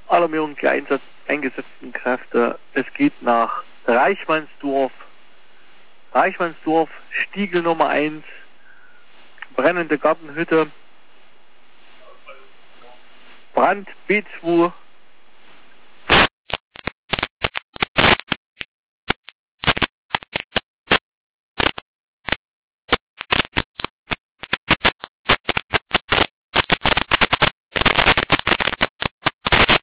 alarmierende eingesetzten Kräfte. Es geht nach Reichmannsdorf, Stiegel Nummer 1, brennende Gartenhütte, Brand B2,